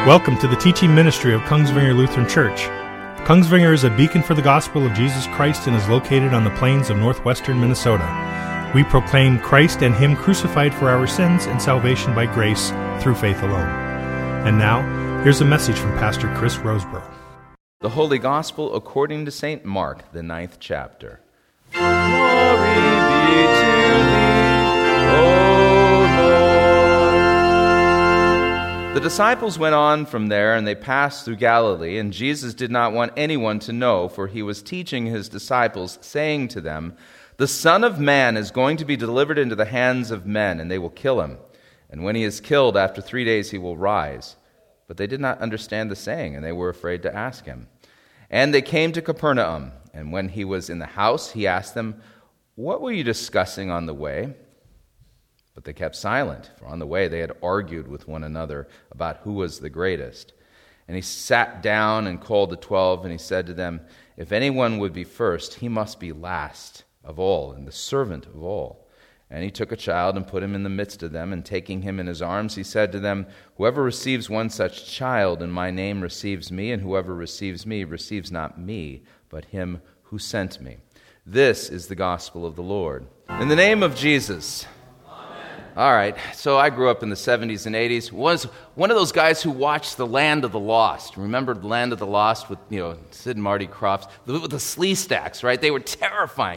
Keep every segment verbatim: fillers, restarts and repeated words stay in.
Welcome to the teaching ministry of Kongsvinger Lutheran Church. Kongsvinger is a beacon for the gospel of Jesus Christ and is located on the plains of northwestern Minnesota. We proclaim Christ and Him crucified for our sins and salvation by grace through faith alone. And now, here's a message from Pastor Chris Roseborough. The Holy Gospel according to Saint Mark, the ninth chapter. Glory be to thee, O The disciples went on from there, and they passed through Galilee, and Jesus did not want anyone to know, for he was teaching his disciples, saying to them, "The Son of Man is going to be delivered into the hands of men, and they will kill him. And when he is killed, after three days he will rise." But they did not understand the saying, and they were afraid to ask him. And they came to Capernaum, and when he was in the house, he asked them, "What were you discussing on the way?" But they kept silent, for on the way they had argued with one another about who was the greatest. And he sat down and called the twelve, and he said to them, "If anyone would be first, he must be last of all, and the servant of all." And he took a child and put him in the midst of them, and taking him in his arms, he said to them, "Whoever receives one such child in my name receives me, and whoever receives me receives not me, but him who sent me." This is the gospel of the Lord. In the name of Jesus. All right, so I grew up in the seventies and eighties. Was one of those guys who watched The Land of the Lost. Remember The Land of the Lost with, you know, Sid and Marty Krofft? With the slee stacks, right? They were terrifying.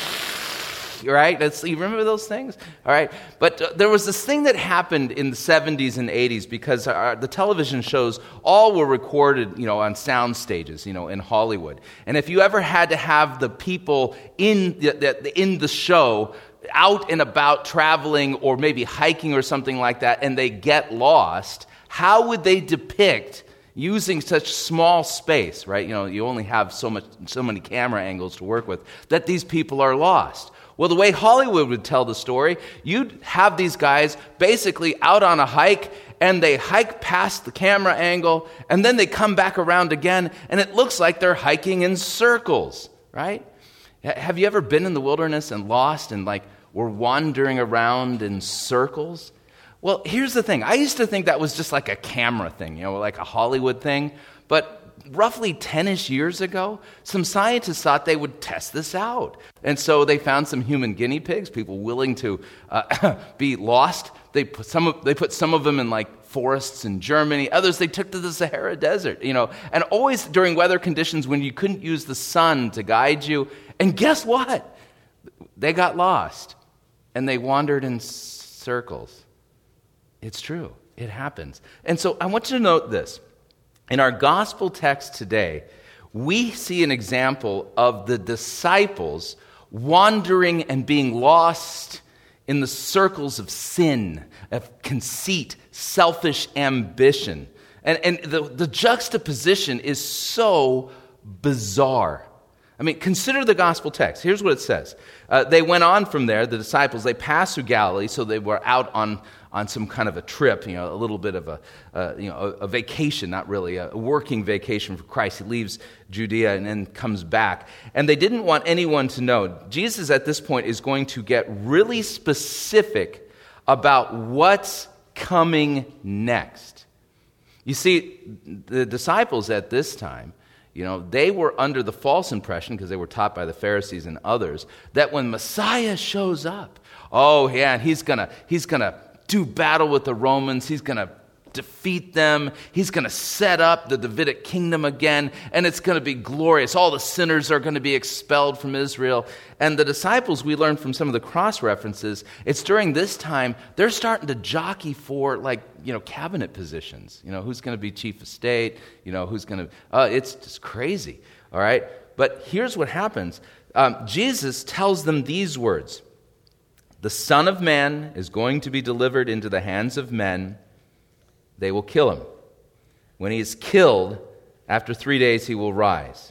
Right? That's, you remember those things? All right. But uh, there was this thing that happened in the seventies and eighties because our, the television shows all were recorded, you know, on sound stages, you know, in Hollywood. And if you ever had to have the people in the, the, in the show out and about traveling or maybe hiking or something like that, and they get lost, how would they depict using such small space, right? You know, you only have so much, so many camera angles to work with, that these people are lost. Well, the way Hollywood would tell the story, you'd have these guys basically out on a hike, and they hike past the camera angle, and then they come back around again, and it looks like they're hiking in circles, right? Have you ever been in the wilderness and lost and like were wandering around in circles? Well, here's the thing. I used to think that was just like a camera thing, you know, like a Hollywood thing. But roughly ten-ish years ago, some scientists thought they would test this out. And so they found some human guinea pigs, people willing to uh, be lost. They put some of, they put some of them in like forests in Germany. Others they took to the Sahara Desert, you know, and always during weather conditions when you couldn't use the sun to guide you. And guess what? They got lost, and they wandered in circles. It's true. It happens. And so I want you to note this. In our gospel text today, we see an example of the disciples wandering and being lost in the circles of sin, of conceit, selfish ambition. And, and the, the juxtaposition is so bizarre. I mean, consider the gospel text. Here's what it says. Uh, they went on from there, the disciples, they passed through Galilee, so they were out on, on some kind of a trip, you know, a little bit of a, uh, you know, a, a vacation, not really, a working vacation for Christ. He leaves Judea and then comes back. And they didn't want anyone to know. Jesus at this point is going to get really specific about what's coming next. You see, the disciples at this time, you know, they were under the false impression, because they were taught by the Pharisees and others, that when Messiah shows up, oh yeah, and he's gonna he's gonna do battle with the Romans, he's gonna defeat them, he's gonna set up the Davidic kingdom again, and it's gonna be glorious. All the sinners are gonna be expelled from Israel. And the disciples, we learned from some of the cross references, it's during this time they're starting to jockey for, like, you know, cabinet positions. You know, who's going to be chief of state? You know, who's going to... Uh, it's just crazy, all right? But here's what happens. Um, Jesus tells them these words. "The Son of Man is going to be delivered into the hands of men. They will kill him. When he is killed, after three days he will rise."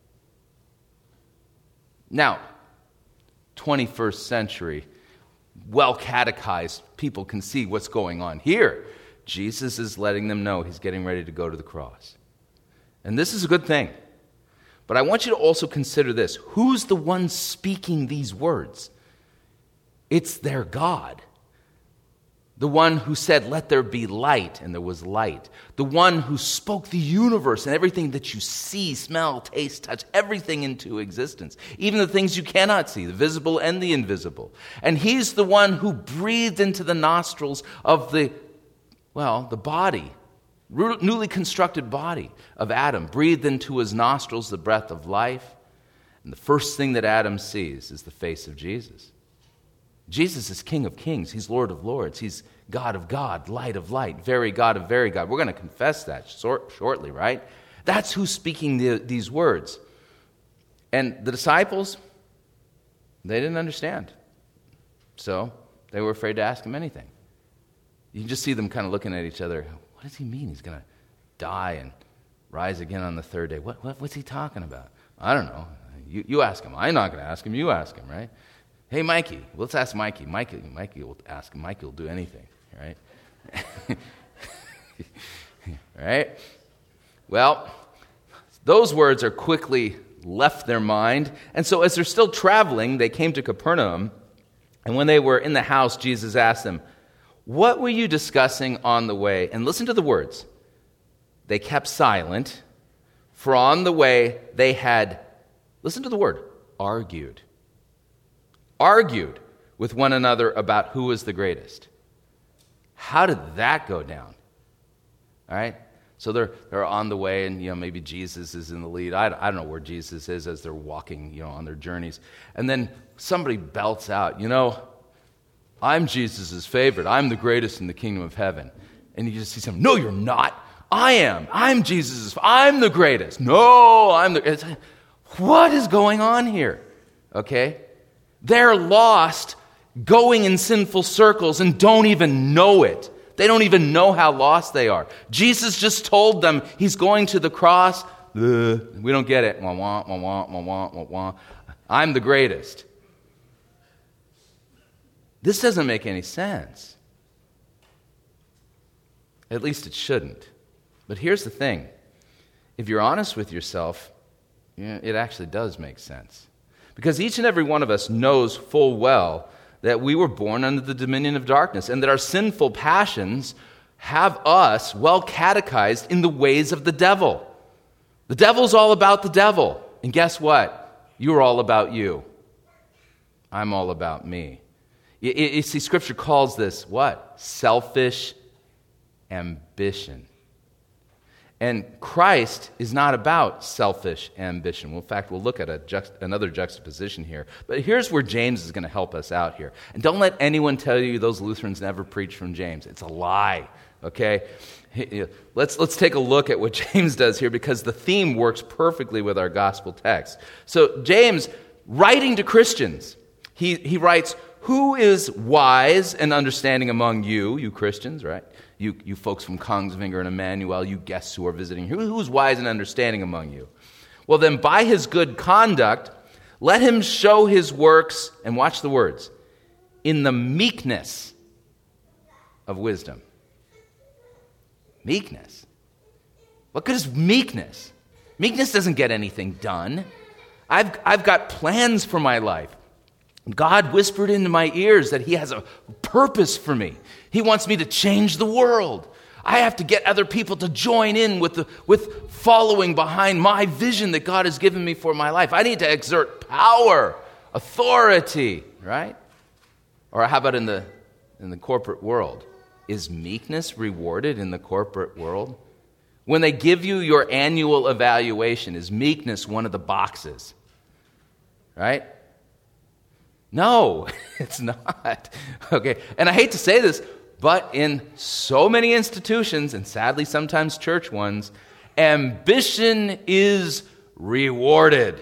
Now, twenty-first century, well-catechized people can see what's going on here. Jesus is letting them know he's getting ready to go to the cross. And this is a good thing. But I want you to also consider this. Who's the one speaking these words? It's their God. The one who said, "Let there be light," and there was light. The one who spoke the universe and everything that you see, smell, taste, touch, everything into existence. Even the things you cannot see, the visible and the invisible. And he's the one who breathed into the nostrils of the, well, the body, newly constructed body of Adam, breathed into his nostrils the breath of life. And the first thing that Adam sees is the face of Jesus. Jesus is King of kings. He's Lord of lords. He's God of God, light of light, very God of very God. We're going to confess that short, shortly, right? That's who's speaking the, these words. And the disciples, they didn't understand. So they were afraid to ask him anything. You can just see them kind of looking at each other. What does he mean? He's going to die and rise again on the third day. What, what, what's he talking about? I don't know. You, you ask him. I'm not going to ask him. You ask him, right? Hey, Mikey, let's ask Mikey. Mikey, Mikey will ask him. Mikey will do anything, right? Right? Well, those words are quickly left their mind. And so as they're still traveling, they came to Capernaum. And when they were in the house, Jesus asked them, "What were you discussing on the way?" And listen to the words. They kept silent, for on the way they had, listen to the word, argued. Argued with one another about who was the greatest. How did that go down? All right? So they're they're on the way, and you know maybe Jesus is in the lead. I, I don't know where Jesus is as they're walking, you know, on their journeys. And then somebody belts out, you know, "I'm Jesus' favorite. I'm the greatest in the kingdom of heaven." And you just see someone, "No, you're not. I am. I'm Jesus'. I'm the greatest. No, I'm the." It's, what is going on here? Okay. They're lost, going in sinful circles, and don't even know it. They don't even know how lost they are. Jesus just told them he's going to the cross. Ugh, we don't get it. Wah, wah, wah, wah, wah, wah, wah, wah. I'm the greatest. This doesn't make any sense. At least it shouldn't. But here's the thing. If you're honest with yourself, yeah, it actually does make sense. Because each and every one of us knows full well that we were born under the dominion of darkness and that our sinful passions have us well catechized in the ways of the devil. The devil's all about the devil. And guess what? You're all about you. I'm all about me. You, you see, Scripture calls this what? Selfish ambition. And Christ is not about selfish ambition. Well, in fact, we'll look at a juxt- another juxtaposition here. But here's where James is going to help us out here. And don't let anyone tell you those Lutherans never preach from James. It's a lie, okay? Let's, let's take a look at what James does here, because the theme works perfectly with our gospel text. So James, writing to Christians, he, he writes, "Who is wise and understanding among you, you Christians," right? You, you folks from Kongsvinger and Emmanuel, you guests who are visiting here, who is wise and understanding among you? Well, then by his good conduct, let him show his works, and watch the words, in the meekness of wisdom. Meekness. What good is meekness? Meekness doesn't get anything done. I've, I've got plans for my life. God whispered into my ears that he has a purpose for me. He wants me to change the world. I have to get other people to join in with the, with following behind my vision that God has given me for my life. I need to exert power, authority, right? Or how about in the in the corporate world? Is meekness rewarded in the corporate world? When they give you your annual evaluation, is meekness one of the boxes? Right? No, it's not. Okay, and I hate to say this, but in so many institutions, and sadly sometimes church ones, ambition is rewarded.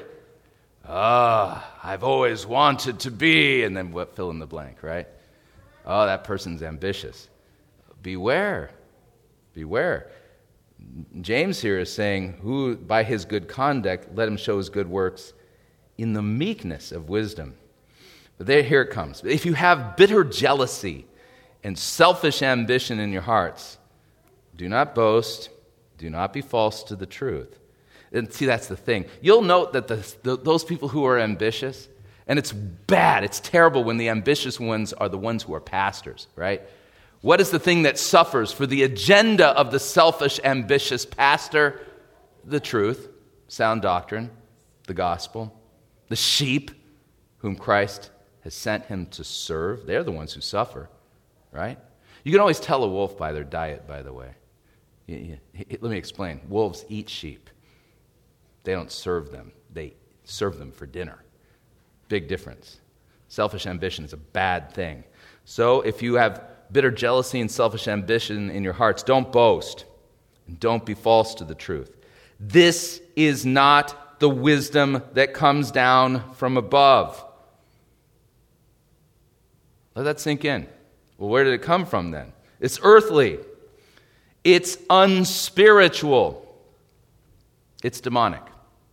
Ah, I've always wanted to be, and then what, fill in the blank, right? Oh, that person's ambitious. Beware, beware. James here is saying, who by his good conduct, let him show his good works in the meekness of wisdom. But there, here it comes. If you have bitter jealousy and selfish ambition in your hearts, do not boast, do not be false to the truth. And see, that's the thing. You'll note that the, the, those people who are ambitious, and it's bad, it's terrible when the ambitious ones are the ones who are pastors, right? What is the thing that suffers for the agenda of the selfish, ambitious pastor? The truth, sound doctrine, the gospel. The sheep whom Christ has sent him to serve, they're the ones who suffer, right? You can always tell a wolf by their diet, by the way. Let me explain. Wolves eat sheep. They don't serve them. They serve them for dinner. Big difference. Selfish ambition is a bad thing. So if you have bitter jealousy and selfish ambition in your hearts, don't boast and don't be false to the truth. This is not the wisdom that comes down from above. Let that sink in. Well, where did it come from then? It's earthly. It's unspiritual. It's demonic.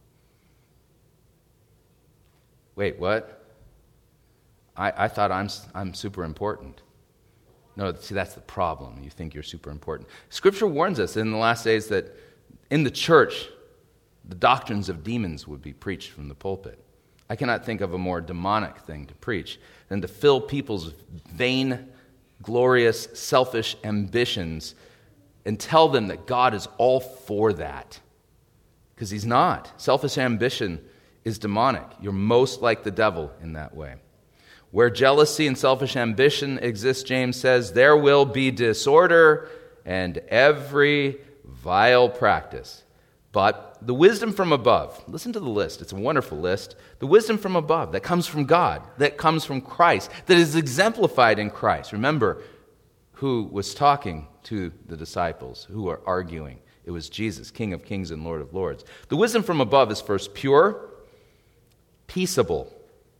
Wait, what? I, I thought I'm I'm super important. No, see, that's the problem. You think you're super important. Scripture warns us in the last days that in the church, the doctrines of demons would be preached from the pulpit. I cannot think of a more demonic thing to preach than to fill people's vain, glorious, selfish ambitions and tell them that God is all for that. Because he's not. Selfish ambition is demonic. You're most like the devil in that way. Where jealousy and selfish ambition exist, James says, there will be disorder and every vile practice. But the wisdom from above, listen to the list. It's a wonderful list. The wisdom from above that comes from God, that comes from Christ, that is exemplified in Christ. Remember who was talking to the disciples who were arguing. It was Jesus, King of Kings and Lord of Lords. The wisdom from above is first pure, peaceable,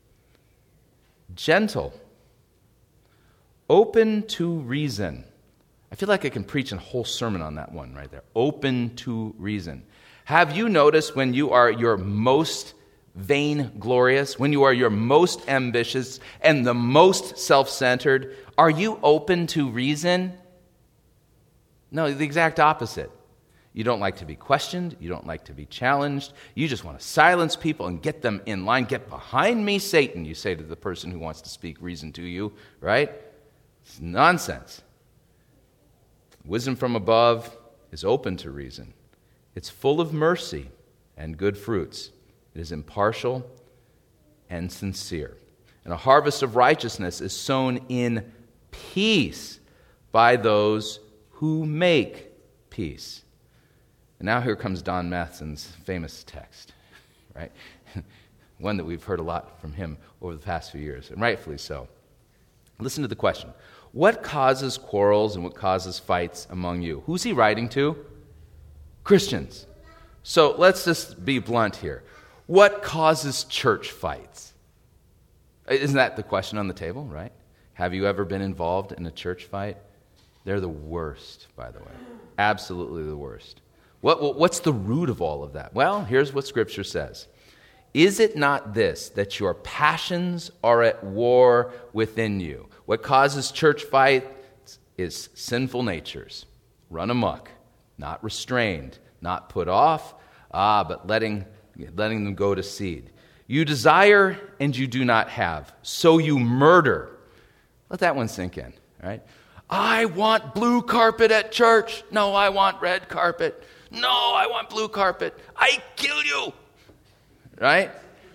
gentle, open to reason. I feel like I can preach a whole sermon on that one right there. Open to reason. Have you noticed when you are your most vainglorious, when you are your most ambitious and the most self-centered, are you open to reason? No, the exact opposite. You don't like to be questioned. You don't like to be challenged. You just want to silence people and get them in line. Get behind me, Satan, you say to the person who wants to speak reason to you, right? It's nonsense. Wisdom from above is open to reason. It's full of mercy and good fruits. It is impartial and sincere. And a harvest of righteousness is sown in peace by those who make peace. And now here comes Don Matheson's famous text, right? One that we've heard a lot from him over the past few years, and rightfully so. Listen to the question. What causes quarrels and what causes fights among you? Who's he writing to? Christians. So let's just be blunt here. What causes church fights? Isn't that the question on the table, right? Have you ever been involved in a church fight? They're the worst, by the way. Absolutely the worst. What, what's the root of all of that? Well, here's what Scripture says. Is it not this, that your passions are at war within you? What causes church fights is sinful natures, run amok, not restrained, not put off, ah, but letting, letting them go to seed. You desire and you do not have, so you murder. Let that one sink in, right? I want blue carpet at church. No, I want red carpet. No, I want blue carpet. I kill you. Right?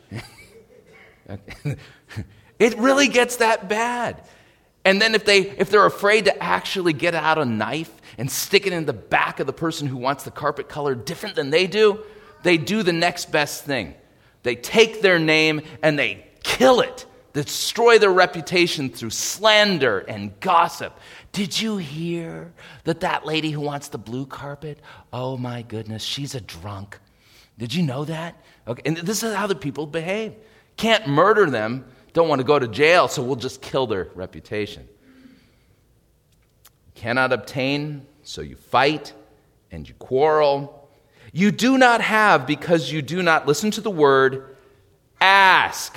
It really gets that bad. And then if they if they're afraid to actually get out a knife and stick it in the back of the person who wants the carpet color different than they do, they do the next best thing. They take their name and they kill it. Destroy their reputation through slander and gossip. Did you hear that that lady who wants the blue carpet, oh my goodness, she's a drunk. Did you know that? Okay, and this is how the people behave. Can't murder them, don't want to go to jail, so we'll just kill their reputation. Cannot obtain, so you fight and you quarrel. You do not have because you do not listen to the word, ask.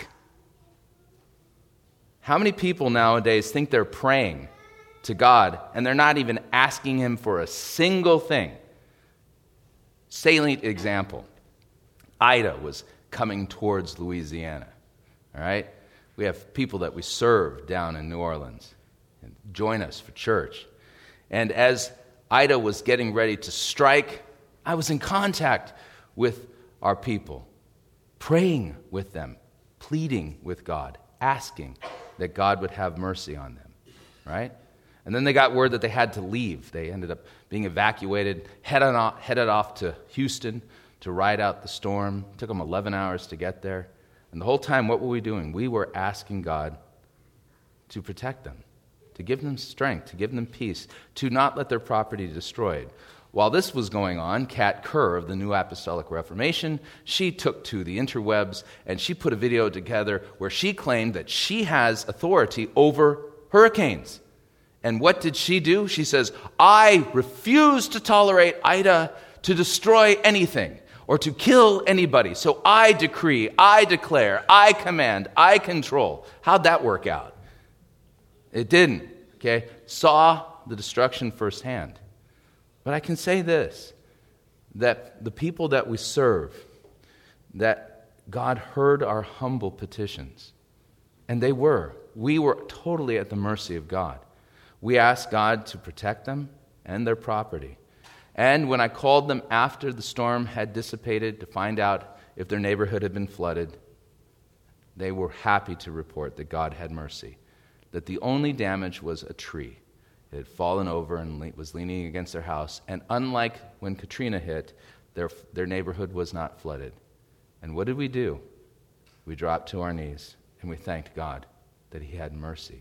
How many people nowadays think they're praying to God and they're not even asking him for a single thing? Salient example. Ida was coming towards Louisiana, all right? We have people that we serve down in New Orleans. and join us for church. And as Ida was getting ready to strike, I was in contact with our people, praying with them, pleading with God, asking that God would have mercy on them, right? And then they got word that they had to leave. They ended up being evacuated, headed off, headed off to Houston to ride out the storm. It took them eleven hours to get there. And the whole time, what were we doing? We were asking God to protect them, to give them strength, to give them peace, to not let their property destroyed. While this was going on, Kat Kerr of the New Apostolic Reformation, she took to the interwebs and she put a video together where she claimed that she has authority over hurricanes. And what did she do? She says, I refuse to tolerate Ida to destroy anything or to kill anybody. So I decree, I declare, I command, I control. How'd that work out? It didn't, okay? Saw the destruction firsthand. But I can say this, that the people that we serve, that God heard our humble petitions, and they were. We were totally at the mercy of God. We asked God to protect them and their property. And when I called them after the storm had dissipated to find out if their neighborhood had been flooded, they were happy to report that God had mercy, that the only damage was a tree. It had fallen over and le- was leaning against their house. And unlike when Katrina hit, their, their neighborhood was not flooded. And what did we do? We dropped to our knees and we thanked God that He had mercy.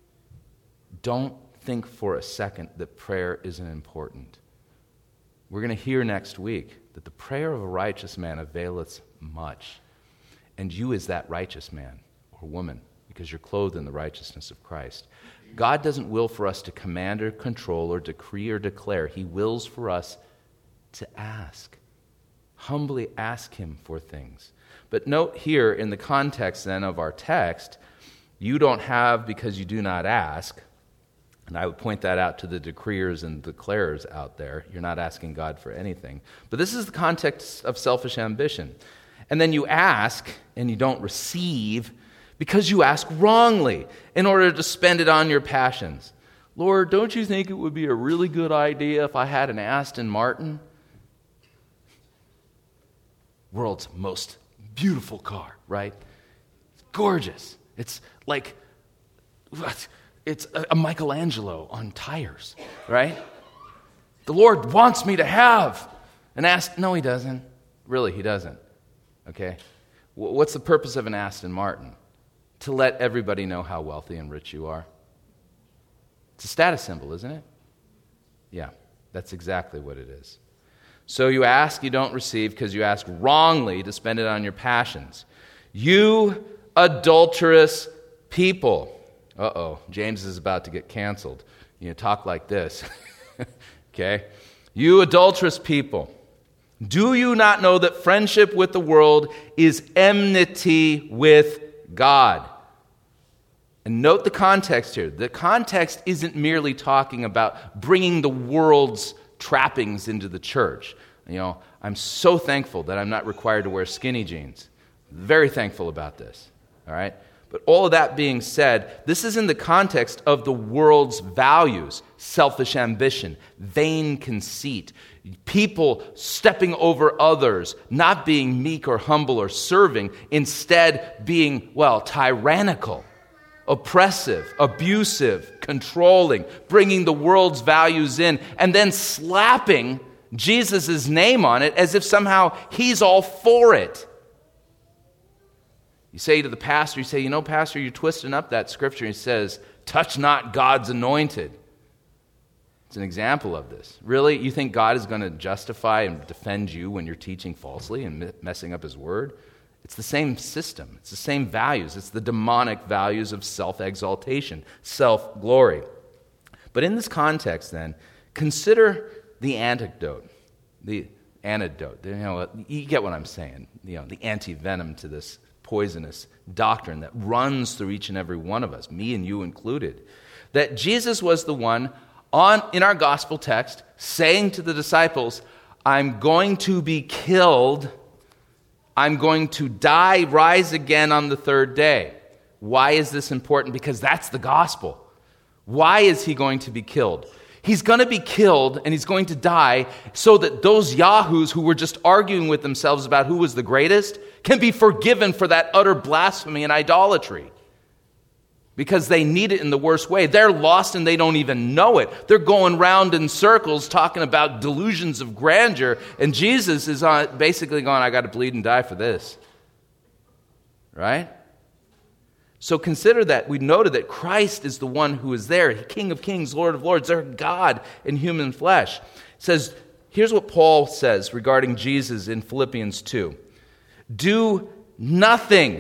Don't think for a second that prayer isn't important. We're going to hear next week that the prayer of a righteous man availeth much. And you is that righteous man or woman because you're clothed in the righteousness of Christ. God doesn't will for us to command or control or decree or declare. He wills for us to ask. Humbly ask Him for things. But note here in the context then of our text, you don't have because you do not ask. And I would point that out to the decreers and declarers out there. You're not asking God for anything. But this is the context of selfish ambition. And then you ask and you don't receive because you ask wrongly in order to spend it on your passions. Lord, don't you think it would be a really good idea if I had an Aston Martin? World's most beautiful car, right? It's gorgeous. It's like, what? It's a Michelangelo on tires, right? The Lord wants me to have an Aston. No, He doesn't. Really, He doesn't. Okay? What's the purpose of an Aston Martin? To let everybody know how wealthy and rich you are. It's a status symbol, isn't it? Yeah, that's exactly what it is. So you ask, you don't receive, because you ask wrongly to spend it on your passions. You adulterous people. Uh-oh, James is about to get canceled. You know, talk like this. Okay? You adulterous people. Do you not know that friendship with the world is enmity with God? And note the context here. The context isn't merely talking about bringing the world's trappings into the church. You know, I'm so thankful that I'm not required to wear skinny jeans. Very thankful about this. All right? But all of that being said, this is in the context of the world's values, selfish ambition, vain conceit, people stepping over others, not being meek or humble or serving, instead being, well, tyrannical, oppressive, abusive, controlling, bringing the world's values in, and then slapping Jesus' name on it as if somehow He's all for it. You say to the pastor, you say, you know, pastor, you're twisting up that scripture. He says, touch not God's anointed. It's an example of this. Really? You think God is going to justify and defend you when you're teaching falsely and messing up His word? It's the same system. It's the same values. It's the demonic values of self-exaltation, self-glory. But in this context, then, consider the antidote. The antidote. You know, you get what I'm saying. You know, the anti-venom to this poisonous doctrine that runs through each and every one of us, me and you included, that Jesus was the one on in our gospel text saying to the disciples, I'm going to be killed, I'm going to die, rise again on the third day. Why is this important? Because that's the gospel. Why is he going to be killed? He's going to be killed and he's going to die so that those yahoos who were just arguing with themselves about who was the greatest can be forgiven for that utter blasphemy and idolatry. Because they need it in the worst way. They're lost and they don't even know it. They're going round in circles talking about delusions of grandeur, and Jesus is on, basically going, I got to bleed and die for this. Right? So consider that. We noted that Christ is the one who is there, King of kings, Lord of lords, our God in human flesh. It says, here's what Paul says regarding Jesus in Philippians two. Do nothing.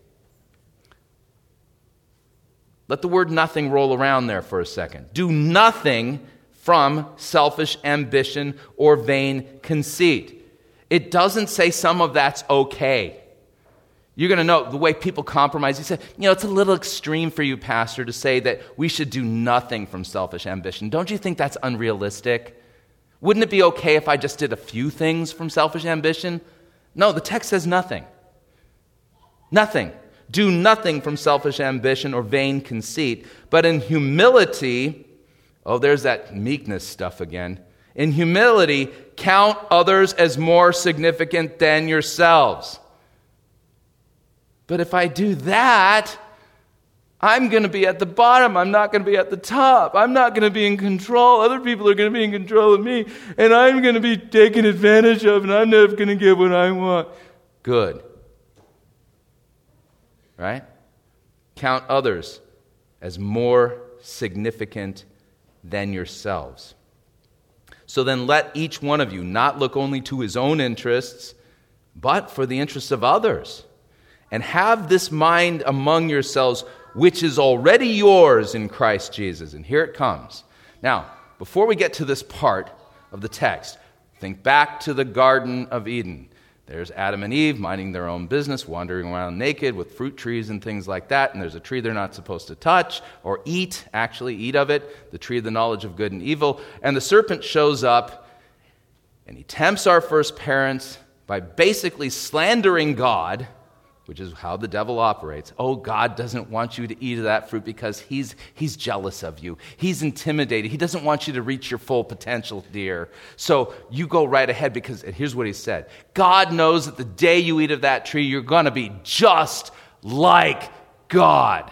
Let the word nothing roll around there for a second. Do nothing from selfish ambition or vain conceit. It doesn't say some of that's okay. You're going to know the way people compromise. You say, you know, it's a little extreme for you, Pastor, to say that we should do nothing from selfish ambition. Don't you think that's unrealistic? Wouldn't it be okay if I just did a few things from selfish ambition? No, the text says nothing. Nothing. Do nothing from selfish ambition or vain conceit, but in humility, oh, there's that meekness stuff again. In humility, count others as more significant than yourselves. But if I do that, I'm going to be at the bottom. I'm not going to be at the top. I'm not going to be in control. Other people are going to be in control of me, and I'm going to be taken advantage of, and I'm never going to get what I want. Good. Right? Count others as more significant than yourselves. So then let each one of you not look only to his own interests, but for the interests of others. And have this mind among yourselves, which is already yours in Christ Jesus. And here it comes. Now, before we get to this part of the text, think back to the Garden of Eden. There's Adam and Eve minding their own business, wandering around naked with fruit trees and things like that. And there's a tree they're not supposed to touch or eat, actually eat of it, the tree of the knowledge of good and evil. And the serpent shows up and he tempts our first parents by basically slandering God, which is how the devil operates. Oh, God doesn't want you to eat of that fruit because he's he's jealous of you. He's intimidated. He doesn't want you to reach your full potential, dear. So you go right ahead because, and here's what he said. God knows that the day you eat of that tree, you're going to be just like God.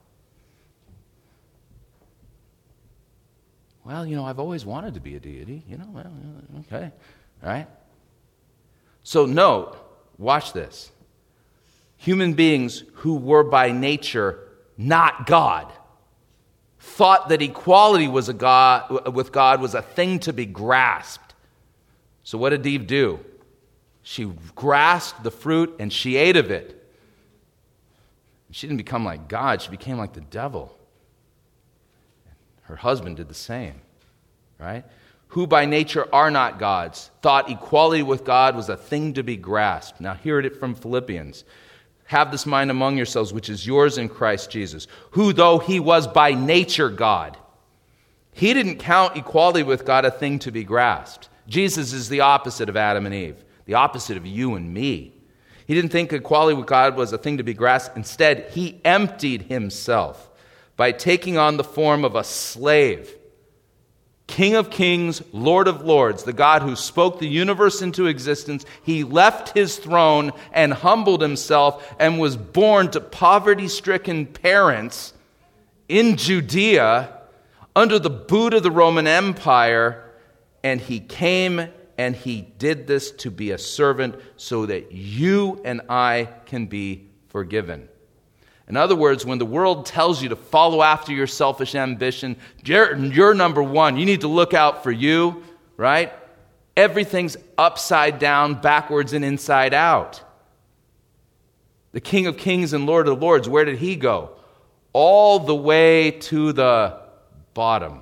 Well, you know, I've always wanted to be a deity. You know, well, okay. All right. So note, watch this. Human beings who were by nature not God thought that equality was a God, with God was a thing to be grasped. So what did Eve do? She grasped the fruit and she ate of it. She didn't become like God, she became like the devil. Her husband did the same, right? Who by nature are not gods, thought equality with God was a thing to be grasped. Now hear it from Philippians. Have this mind among yourselves, which is yours in Christ Jesus, who, though he was by nature God, he didn't count equality with God a thing to be grasped. Jesus is the opposite of Adam and Eve, the opposite of you and me. He didn't think equality with God was a thing to be grasped. Instead, he emptied himself by taking on the form of a slave. King of kings, Lord of lords, the God who spoke the universe into existence, he left his throne and humbled himself and was born to poverty-stricken parents in Judea under the boot of the Roman Empire, and he came and he did this to be a servant so that you and I can be forgiven. In other words, when the world tells you to follow after your selfish ambition, you're, you're number one. You need to look out for you, right? Everything's upside down, backwards, and inside out. The King of Kings and Lord of Lords, where did he go? All the way to the bottom.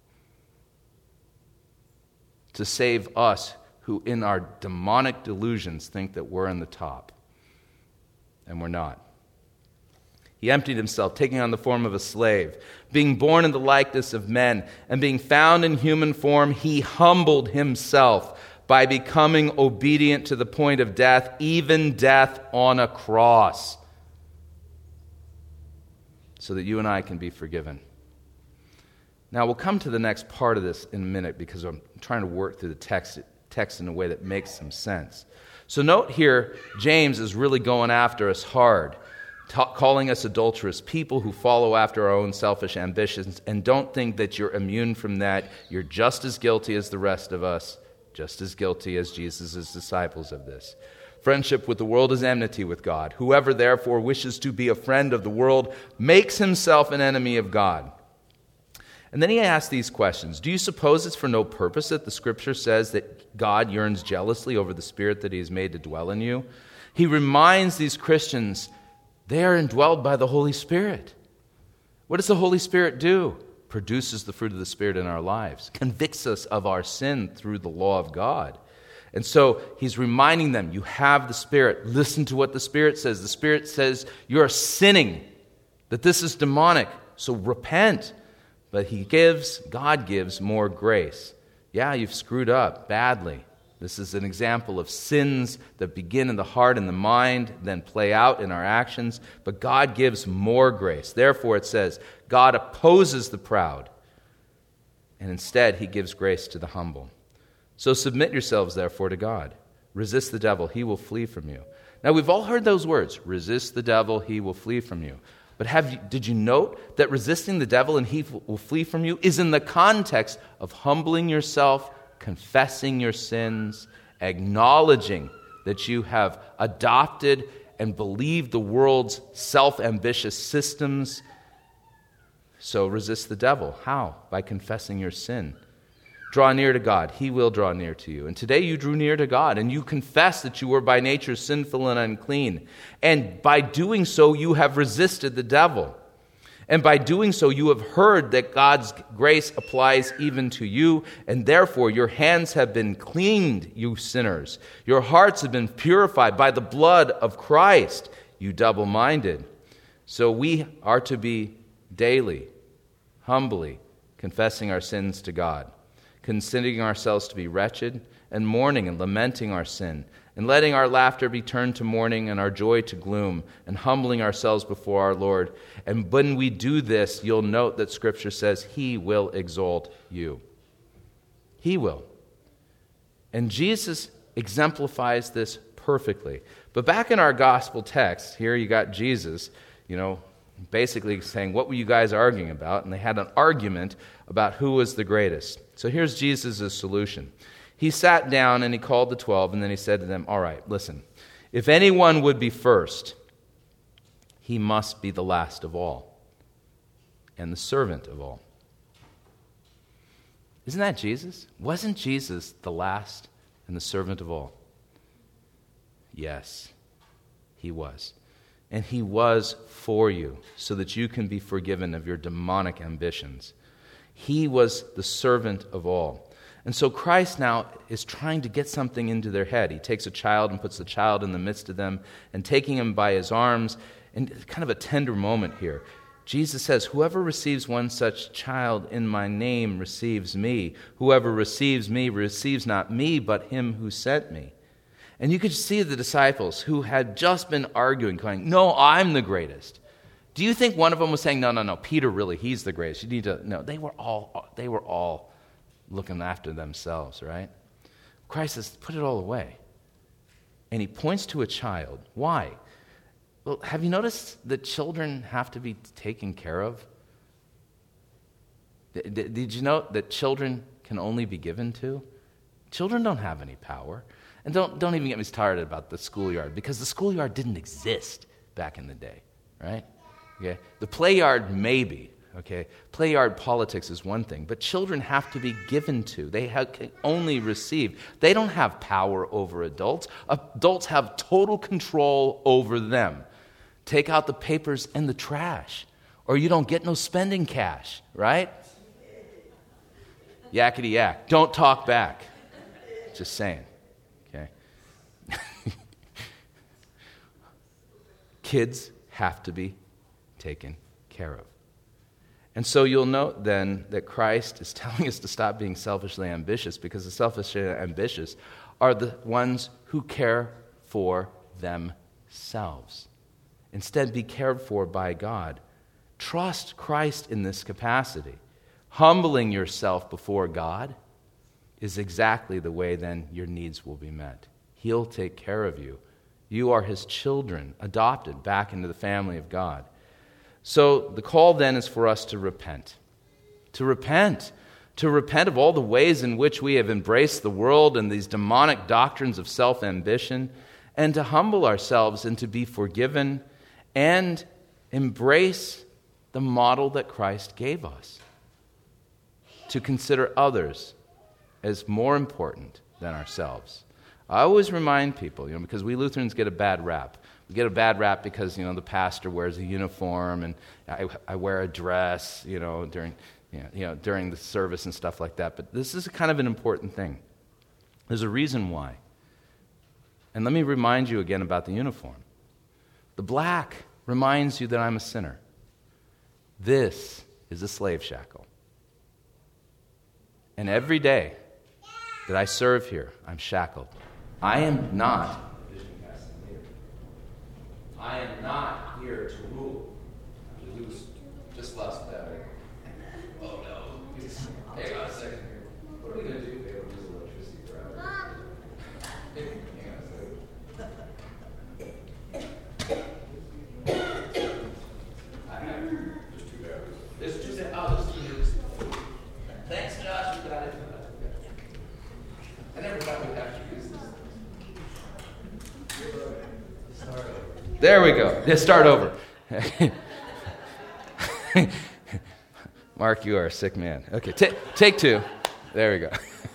To save us who in our demonic delusions think that we're in the top. And we're not. He emptied himself, taking on the form of a slave. Being born in the likeness of men, and being found in human form, he humbled himself by becoming obedient to the point of death, even death on a cross, so that you and I can be forgiven. Now, we'll come to the next part of this in a minute because I'm trying to work through the text, text in a way that makes some sense. So note here, James is really going after us hard, ta- calling us adulterous people who follow after our own selfish ambitions, and don't think that you're immune from that. You're just as guilty as the rest of us, just as guilty as Jesus' disciples of this. Friendship with the world is enmity with God. Whoever therefore wishes to be a friend of the world makes himself an enemy of God. And then he asks these questions. Do you suppose it's for no purpose that the Scripture says that God yearns jealously over the Spirit that he has made to dwell in you? He reminds these Christians they are indwelled by the Holy Spirit. What does the Holy Spirit do? Produces the fruit of the Spirit in our lives, convicts us of our sin through the law of God. And so he's reminding them, you have the Spirit. Listen to what the Spirit says. The Spirit says you're sinning, that this is demonic, so repent. But he gives, God gives more grace. Yeah, you've screwed up badly. This is an example of sins that begin in the heart and the mind, then play out in our actions. But God gives more grace. Therefore, it says, God opposes the proud, and instead he gives grace to the humble. So submit yourselves, therefore, to God. Resist the devil, he will flee from you. Now, we've all heard those words. Resist the devil, he will flee from you. But have you, did you note that resisting the devil and he will flee from you is in the context of humbling yourself, confessing your sins, acknowledging that you have adopted and believed the world's self-ambitious systems. So resist the devil. How? By confessing your sin. Draw near to God. He will draw near to you. And today you drew near to God, and you confess that you were by nature sinful and unclean. And by doing so, you have resisted the devil. And by doing so, you have heard that God's grace applies even to you, and therefore your hands have been cleaned, you sinners. Your hearts have been purified by the blood of Christ, you double-minded. So we are to be daily, humbly confessing our sins to God, considering ourselves to be wretched, and mourning and lamenting our sin, and letting our laughter be turned to mourning and our joy to gloom, and humbling ourselves before our Lord. And when we do this, you'll note that Scripture says he will exalt you. He will. And Jesus exemplifies this perfectly. But back in our gospel text, here you got Jesus, you know, basically saying, what were you guys arguing about? And they had an argument about who was the greatest. So here's Jesus' solution. He sat down and he called the twelve, and then he said to them, all right, listen, if anyone would be first, he must be the last of all and the servant of all. Isn't that Jesus? Wasn't Jesus the last and the servant of all? Yes, he was. And he was for you so that you can be forgiven of your demonic ambitions. He was the servant of all. And so Christ now is trying to get something into their head. He takes a child and puts the child in the midst of them, and taking him by his arms, and kind of a tender moment here. Jesus says, whoever receives one such child in my name receives me. Whoever receives me receives not me, but him who sent me. And you could see the disciples who had just been arguing, going, no, I'm the greatest. Do you think one of them was saying, no, no, no, Peter really, he's the greatest. You need to, no, they were all, they were all looking after themselves, right? Christ says, put it all away. And he points to a child. Why? Well, have you noticed that children have to be taken care of? Did, did you know that children can only be given to? Children don't have any power. And don't, don't even get me started about the schoolyard, because the schoolyard didn't exist back in the day, right? Okay, the play yard maybe, okay? Play yard politics is one thing, but children have to be given to. They have, can only receive. They don't have power over adults. Adults have total control over them. Take out the papers and the trash, or you don't get no spending cash, right? Yakety yak. Don't talk back. Just saying. Okay. Kids have to be taken care of. And so you'll note then that Christ is telling us to stop being selfishly ambitious, because the selfishly ambitious are the ones who care for themselves. Instead, be cared for by God. Trust Christ in this capacity. Humbling yourself before God is exactly the way then your needs will be met. He'll take care of you. You are his children, adopted back into the family of God. So the call then is for us to repent. To repent. To repent of all the ways in which we have embraced the world and these demonic doctrines of self-ambition, and to humble ourselves and to be forgiven and embrace the model that Christ gave us. To consider others as more important than ourselves. I always remind people, you know, because we Lutherans get a bad rap. We get a bad rap because, you know, the pastor wears a uniform and I, I wear a dress, you know, during, you know, you know, during the service and stuff like that. But this is kind of an important thing. There's a reason why. And let me remind you again about the uniform. The black reminds you that I'm a sinner. This is a slave shackle. And every day that I serve here, I'm shackled. I am not I am not here to rule. To lose just less better. Oh no. Hang on a second here. What are we going to do if they don't use electricity forever? Hang on a second. I have. There's two batteries. There's two batteries. Oh, there's two batteries. Thanks, Josh. We got it. I never thought we'd have to use this. Start over. There we go. Let's start over. Mark, you are a sick man. Okay, t- take two. There we go.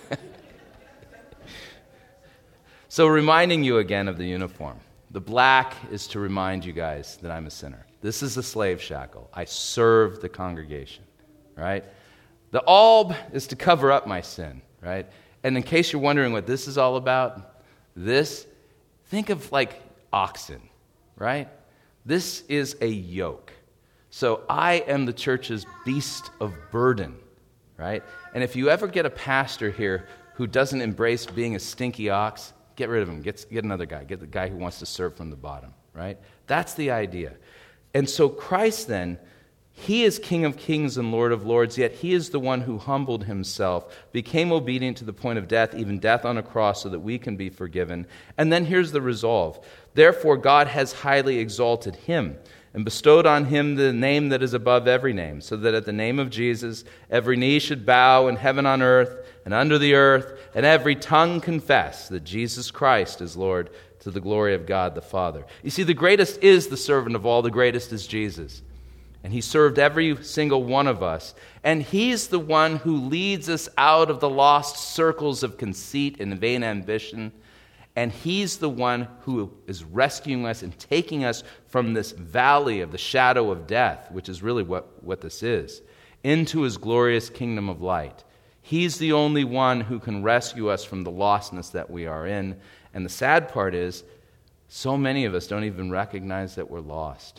So reminding you again of the uniform. The black is to remind you guys that I'm a sinner. This is a slave shackle. I serve the congregation, right? The alb is to cover up my sin, right? And in case you're wondering what this is all about, this, think of like oxen, right? This is a yoke. So I am the church's beast of burden, right? And if you ever get a pastor here who doesn't embrace being a stinky ox, get rid of him. Get, get another guy. Get the guy who wants to serve from the bottom, right? That's the idea. And so Christ then, he is King of kings and Lord of lords, yet he is the one who humbled himself, became obedient to the point of death, even death on a cross, so that we can be forgiven. And then here's the resolve. Therefore God has highly exalted him and bestowed on him the name that is above every name, so that at the name of Jesus every knee should bow in heaven, on earth, and under the earth, and every tongue confess that Jesus Christ is Lord, to the glory of God the Father. You see, the greatest is the servant of all. The greatest is Jesus. And he served every single one of us. And he's the one who leads us out of the lost circles of conceit and vain ambition. And he's the one who is rescuing us and taking us from this valley of the shadow of death, which is really what, what this is, into his glorious kingdom of light. He's the only one who can rescue us from the lostness that we are in. And the sad part is, so many of us don't even recognize that we're lost.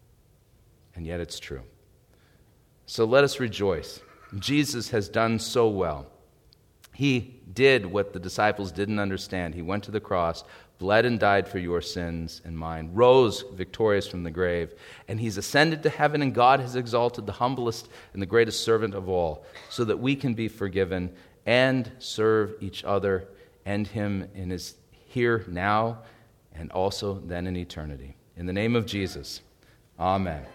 And yet it's true. So let us rejoice. Jesus has done so well. He did what the disciples didn't understand. He went to the cross, bled and died for your sins and mine, rose victorious from the grave, and he's ascended to heaven, and God has exalted the humblest and the greatest servant of all, so that we can be forgiven and serve each other and him in his here, now, and also then in eternity. In the name of Jesus, amen.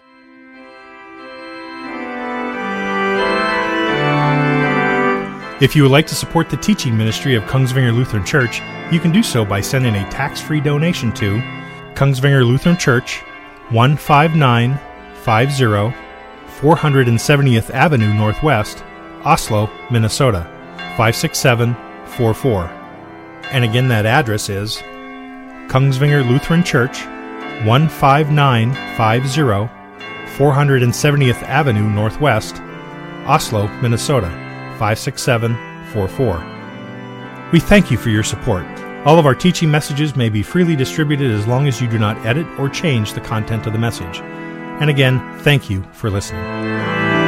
If you would like to support the teaching ministry of Kongsvinger Lutheran Church, you can do so by sending a tax-free donation to Kongsvinger Lutheran Church, one five nine five zero, four hundred seventieth Avenue Northwest, Oslo, Minnesota, five six seven four four. And again, that address is Kongsvinger Lutheran Church, one five nine five zero, four hundred seventieth Avenue Northwest, Oslo, Minnesota, five six seven four four. We thank you for your support. All of our teaching messages may be freely distributed as long as you do not edit or change the content of the message. And again, thank you for listening.